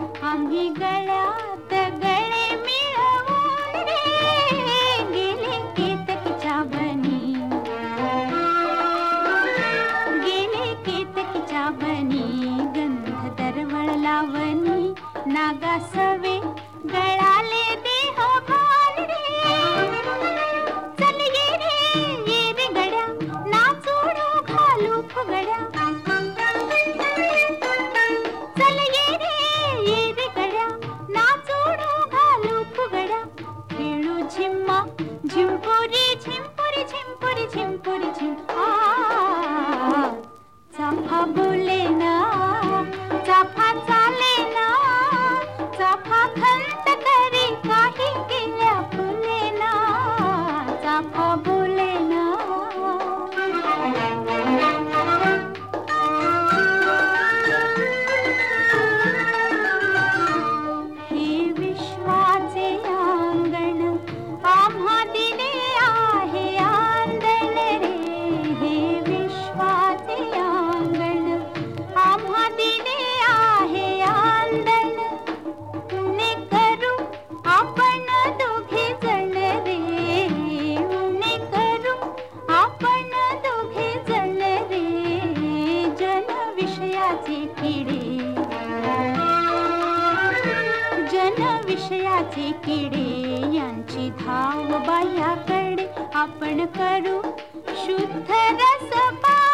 आम्ही गळ्यात गळे मिळवून रे गेले केतकीच्या बनी, गेले केतकीच्या बनी. गंध दरवळ लावणी नागा सवे गळाले देह भान रे. चल ये रे गड्या नाचोडू घालू फुगड्या. चल ये रे गड्या नाचोडू घालू फुगड्या. खेळू झिम्मा झिंपुरी झिंपुरी झिंपुरी झिंपुरी झिम. चाफा बोले ना चाफा चाले ना, चाफा खंत करी काही केल्या फुले ना. चाफा बोले ना. हे विश्वाचे अंगण आम्हा दिले आहे आंदण रे. हे विश्वाचे अंगण आम्हा दिले आहे आंदण. उणे करू आपण दोघे जण रे, उणे करू आपण दोघे जण रे. जन विषयाचे किडे, जन विषयाचे किडे यांची धाव बाह्याकडे. आपण करू शुद्ध रसपान